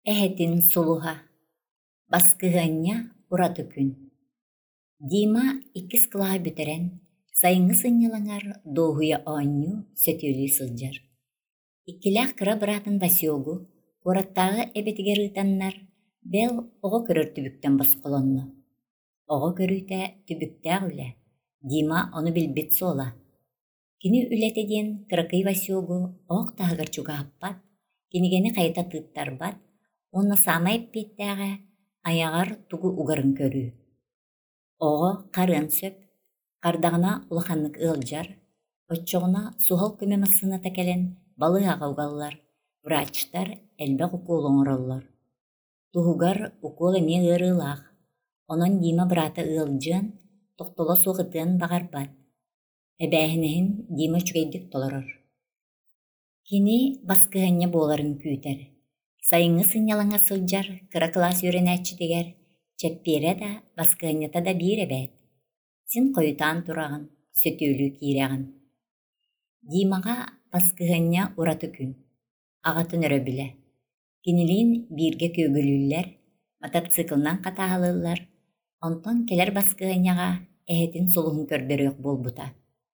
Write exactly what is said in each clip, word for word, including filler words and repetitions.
Эһэтин сулуха. Баскыһаньа ураты күн. Дима иккис кылаһа бүтерен, сайыңы сыннялаңар доһуя оонню сөтүөлүү сылдьар. Иккилээх кыра быраатын Васиогу, ураттааҕы эбэтигэр ыытаннар, бэл оҕо көрөр түбүктэн босхолонно. Оҕо көрүүтэ түбүктээх үлэ. Дима ону билбит суола. Кини үлэтэ диэн кыракый Васиогу оҕох таһыгар чугааппат, кинигени хайыта тыыттарбат, уонна саама эппиэттээҕэ айаҕар тугу угарын көрүү. Оҕо харыан сөп, хардаҕына улаханнык ыалдьар, оччоҕуна суһал көмө массыыната кэлэн балыыһаҕа угаллар, врачтар элбэх укуол оҥороллор. Туһугар укуол эмиэ ыарыылаах, онон Дима быраата ыалдьыан, тохтоло суохытыан баҕарбат. Эбээһинэһин Дима үчүгэйдик толорор. Кини баскыһанньа буоларын күүтэр. Сайыңы сыннялаҥа сылдьар кыра кылаас үөрэнээччитигэр, чэппиэрэ да баскыһанньата да биир эбээт. Син хойутаан тураҕын, сөтүөлүү киирэҕин. Димаҕа баскыһанньа ураты күн. Аҕатын өрөбүлэ. Кинилиин бииргэ көөгүлүүллэр, мотоциклынан хатааһылыыллар, онтон келэр баскыһанньаҕа эһэтин сулуһун көрдөрүөх буолбута.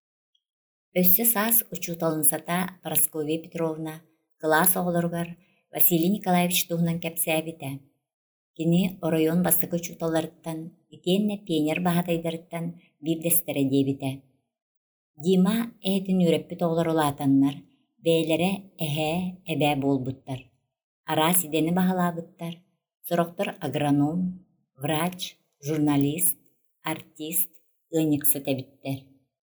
Өссө саас учууталынсата Парасковья Петровна кылаас оҕолоругар Василий Николаевич туһунан кэпсээбитэ. Кини оройуон бастакы учууталларыттан, итиэннэ пионер баһатайдарыттан биирдэстэрэ диэбитэ. Дима эһэтин үөрэппит оҕолор улаатаннар, бэйэлэрэ эһээ, эбээ буолбуттар. Араа сидени баһалаабыттар, сорохтор агроном, врач, журналист, артист, ыанньыксыт эбиттэр.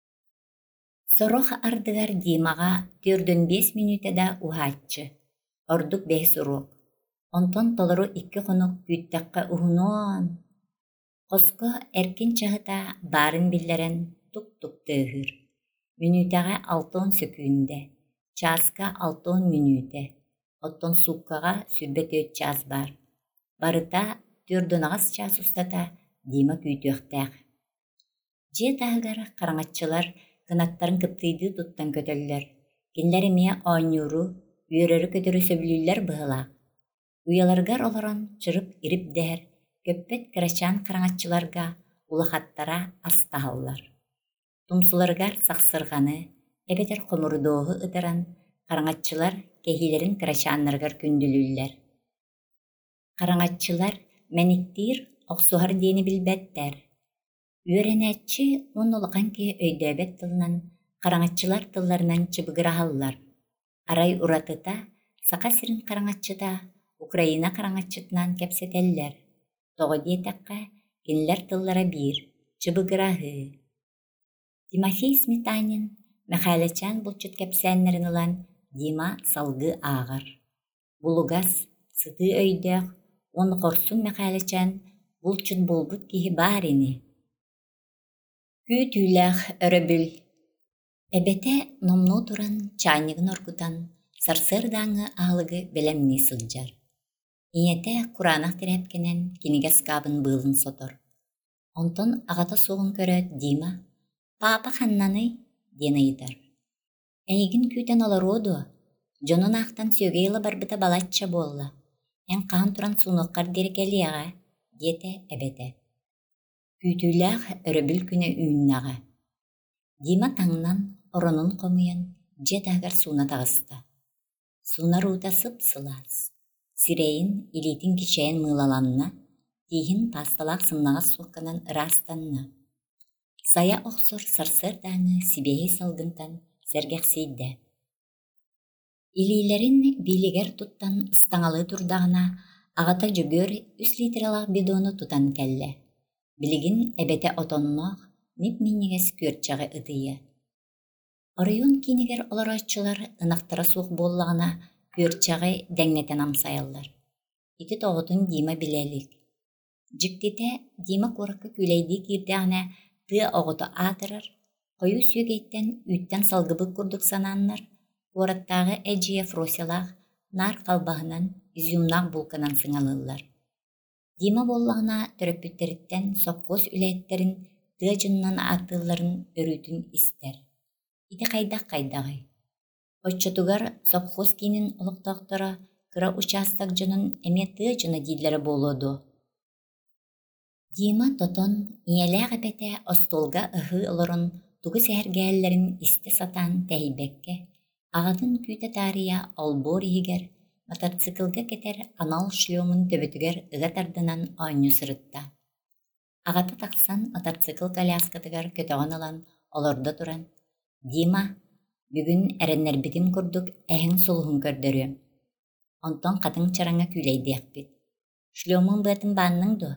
Сорох ардыгар Димаҕа түөрдөн биэс минута уһааччы, ордук бэһис уруок. Онтон толору икки хонук күүттэххэ уһунуон. Хоско эркин чаһыта баарын биллэрэн тук-тук тыаһыыр. Минутаҕа алтон сөкүүндэ, чааска алтон минутэ, оттон суккаҕа сүрбэ төөт чаас бар. Барыта түөрдөн аҕас чаас устата Дима күүтүөхтээх. Дьиэ таһыгар хараҥаччылар кынаттарын кыптыйдыы туттан көтөллөр. Кинилэр эмиэ оонньууру, үөрөрү көтөрү сөбүлүүлэр быһылаах. Уйаларгар олорон чырып ирип дээр, көппөт кырачаан хараҥаччыларга улахаттара ас таһаллар. Тумсуларгар сахсырҕаны, эбэтэр хомурдооһу ытаран, хараҥаччылар кэһиилэрин кырачааннарыгар күндүлүүллэр. Хараҥаччылар мэниктиир охсуһар диэни билбэттэр. Үөрэнээччи уон улахан киһи өйдөөбөт тылынан хараҥаччылар тылларынан чыбыгыраһаллар. Арай уратыта саха сирин хараҥаччыта Украина хараҥаччытынан кэпсэтэллэр. Тоҕо диэтэххэ кинилэр тыллара биир, чыбыгыраһыы. Тимофей Сметанин Михайлычан булчут кэпсээннэрин ылан Дима салгыы ааҕар. Булугас, сытыы өйдөөх, уон хорсун Михайлычан булчут булбут киһи баар ини. Күүтүүлээх өрөбүл. Эбэтэ номнуу туран чаанньыгын оргутан сарсыар дааҥҥы аһылыгы бэлэмнии сылдьар. Ийэтэ кураанах тэрэпкэнэн кинигэс каабын быылын сотор. Онтон аҕата суоҕун көрөөт Дима «Папа ханнаный» диэн ыйытар. «Эйигин күүтэн олоруо дуо, дьонун аахтан сүөгэйыла барбыта балачча буолла. Эн хаан туран суунуоххар диэрэ диэтэ эбэтэ. Күүтүүлээх өрөбүл күнэ үүннэҕэ. Дима таҥнан оронун хомуйан дьиэ таһыгар сууна таҕыста. Сууна руута сып-сылаас. Сирэйин илиитин кичэйэн мыылаланна, тииһин паасталаах сымнаҕас суохканан ыраастанна. Сая охсор сарсыар дааҥы сибэһии салгынтан сэргэхсиийдэ. Илиилэрин биилигэр туттан ыстаҥалыы турдаҕына аҕата дьөгүөр үс литралаах бидону тутан кэллэ. Билигин эбэтэ отонноох нип минньигэс күөрчэҕи ытыйа. Оройуон кинигэр олорооччулар ынахтара суох буоллаҕына күөрчэҕи дэҥнэтэн амсайаллар. Ити тоҕотун Дима билэлик. Дьиктитэ Дима куоракка күлэйдии киирдэҕинэ тыа оҕото аатырар, хойуу сүөгэйттэн үүттэн салгыбык курдук санааннар, куораттааҕы эдьиэ Фросялаах наар халбаһынан изюмнаах булканан сыҥалыыллар. Дима буоллаҕына төрөппүттэриттэн сопхуос үлэйэттерин тыа дьонунан аатыылларын өрүүтүн истэр. Ити хайдах хайдаҕый. Оччотугар совхоз киинин олохтоохтора кыра участок жонун эметі жона дилері болуду. Дима тотон иеләғі бәте остолга ыхы олорын тугы сәргәлләрін исте сатан тәйбәкке, ағатын күйті тария олбор игер, мотоциклга кетер анал шлемын төбөтігер ыгатардынан ойну сырытта. Ағаты тақсан мотоцикл коляскатыгар көтіған алан олорда туран. Дима, бүгін әріннер бітім күрдік әхін солығын көрдірі. Онтон қатын чараңа күйлейдек бит. Шлемын бұтын банның ду.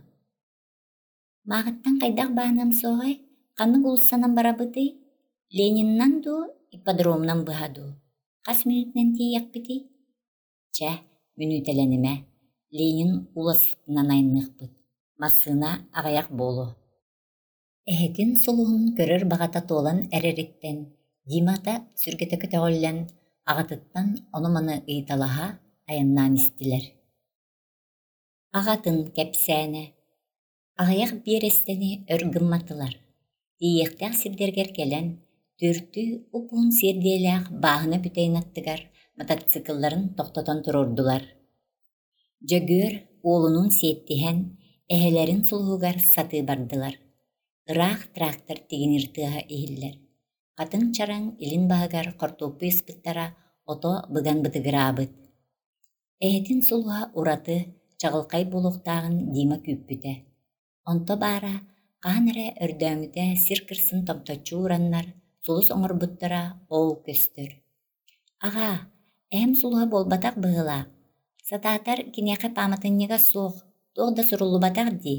Мағыттан қайдақ бағынам соғай, қаны ұлысанан бара бұды, Лениннан ду, ипподромнан бұғаду. Қас минутнан тейек біді? Чә, минутәләніме, Ленин ұласытынан айнық бұд. Масына ағаяқ болу. Әхетін солуғын көрір бағата толан әререттен, Димата сүргеті көтіғоллен, ағатыттан оны-маны ұйталаға аяннан істілер. Ағатын кәпсәне. Ағаяқ берестені өргімматылар. Дейектәк сирдергер келен, түрті ұпун серделәқ бағыны бүтейін аттығар, мотоциклларын тоқтатан тұрордылар. Жөгөр олының сеттіхен, әхелерін сұлғығар саты бардылар. Ырақ трактор теген ыртыға ehiller. Қатын чараң илин бағығар қортопы ыспыттара ото бұған бұтығыра абыт. Әхетін сұлға ураты чағылқай болуқтағын Дима күппіті. Онто бара, қаныры өрдөңіде сир кырсын томточу ураннар, сулус оңыр бұттара ол көстір. Аға, әм сұлға болбатақ бұғыла. Сататар кинеқі паматыннеға соқ, тоғда сұрулы батақ ди.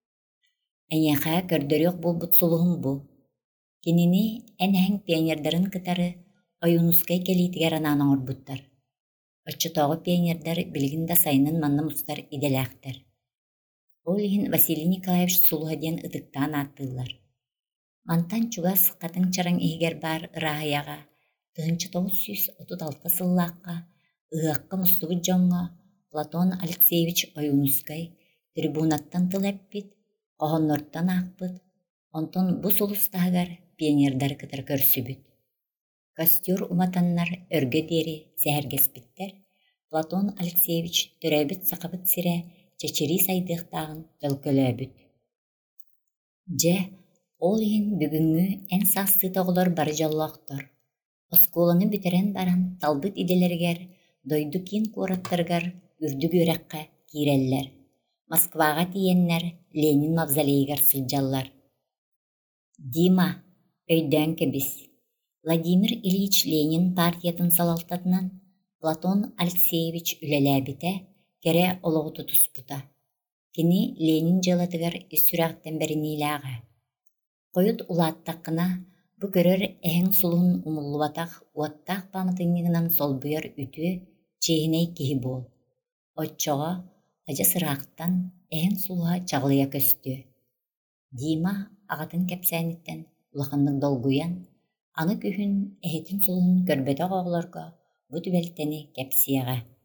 Әнеқа көрдөрек бұл бұт сұлығын бұ. Кенені әнәң пионердарын кытары ойунускай келейтігер анан оңыр бұттар. Оччутоғы пионердар білгінда сайынын манны мұстар иделәқтір. Ол ехін Василий Николаевич Сулхаден ыдықтан аттылар. Мантан чугас қатын чаран егер бар ырағаяға, тығынчы тоғыз жүз отыз алты сыллаққа, ұғаққа мұстығы жоңға Платон Алексеевич Ойунускай трибунаттан тылап бит, қоғыннорттан ақпыт, онтон бұ солыстағар пионердар кытыр көрсі бүт. Костер уматаннар өрге дері зәргес біттер, Платон Алексеевич түрәбіт сақабыт сире чечери сайдықтағын төлкөлөбүт. Же, ол ен бүгүнгү ән састы тоғылар бары жаллақтыр. Осколаны бүтерен баран талбыт иделергер, дойду кин кураттыргар үрдү көрәққа киреллер. Москваға тиеннер Ленин мавзолейгар сылжаллар. Дима, өйдөн кебис. Владимир Ильич Ленин партиятын салалтатынан Платон Алексеевич үлеләбите кере олығы тұтыспыта. Кені Ленин жалатығар үсірақтен бәрінейләға. Қойыт улаттаққына бұ көрір әң сұлығын умылуатақ уаттақ памытынығынан сол бұйар үті чейіней кейі бол. Отчоға ажа сырақтан әң сұлыға чағылыя көсті. Дима ағатын кәпсәнеттен ұлақындың долгуян, аны күйін әхетін сұлығын көрбеті оғыларға бұ түбәлтені кәпсияға.